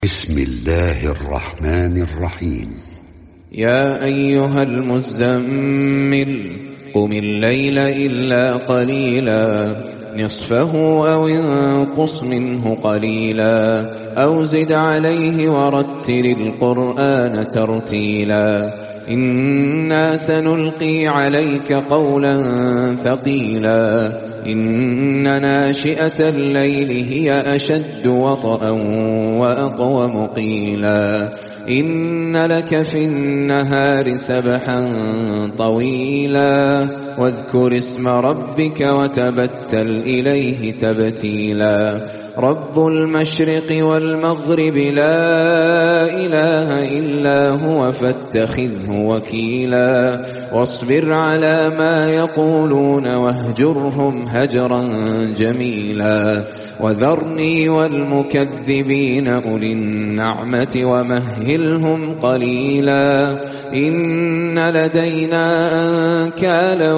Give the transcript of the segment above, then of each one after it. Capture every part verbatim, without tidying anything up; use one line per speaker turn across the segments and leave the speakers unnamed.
بسم الله الرحمن الرحيم.
يا أيها المزمل قم الليل إلا قليلا نصفه أو انقص منه قليلا أو زد عليه ورتل القرآن ترتيلا إنا سنلقي عليك قولا ثقيلا إن ناشئة الليل هي أشد وطئا وأقوم قيلا إن لك في النهار سبحا طويلا واذكر اسم ربك وتبتل إليه تبتيلا رب المشرق والمغرب لا إله إلا هو فاتخذه وكيلا واصبر على ما يقولون واهجرهم هجرا جميلا وذرني والمكذبين أولي النعمة ومهلهم قليلا إن لدينا أنكالا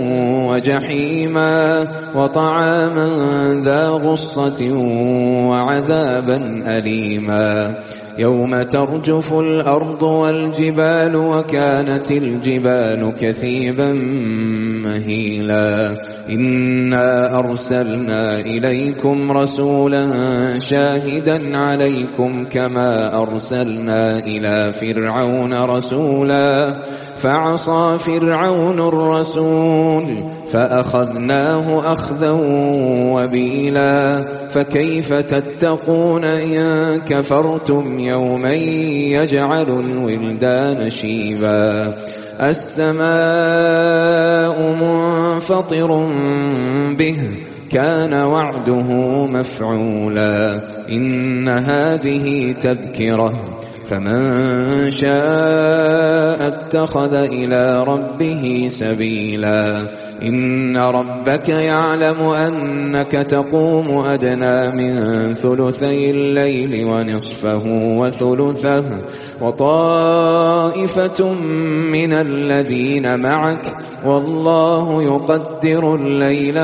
وجحيما وطعاما ذا غصة وعذابا أليما يوم ترجف الأرض والجبال وكانت الجبال كثيبا مهيلا إنا أرسلنا إليكم رسولا شاهدا عليكم كما أرسلنا إلى فرعون رسولا فعصى فرعون الرسول فأخذناه أخذا وبيلا فكيف تتقون إن كفرتم يوما يجعل الولدان شيبا السماء منفطر به كان وعده مفعولا إن هذه تذكرة فمن شاء اتخذ إلى ربه سبيلا إن ربك يعلم أنك تقوم أدنى من ثلثي الليل ونصفه وثلثه وطائفة من الذين معك والله يقدر الليل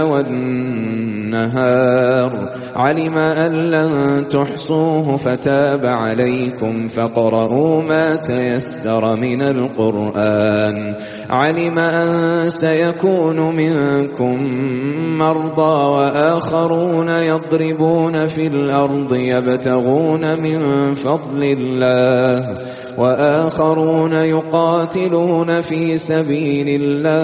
والنهار علم أن لن تحصوه فتاب عليكم فاقرؤوا ما تيسر من القرآن علم أن سيكون منكم مرضى وآخرون يضربون في الأرض يبتغون من فضل الله وآخرون يقاتلون في سبيل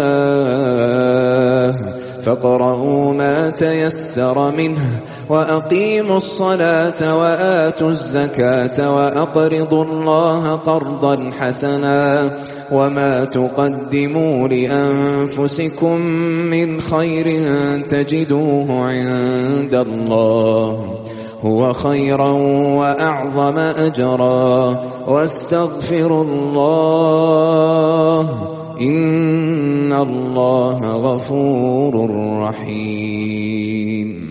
الله فاقرؤوا ما تيسر منه وأقيموا الصلاة وآتوا الزكاة وأقرضوا الله قرضا حسنا وما تقدموا لأنفسكم من خير تجدوه عند الله هو خيرا وأعظم أجرا واستغفروا الله إن الله غفور رحيم.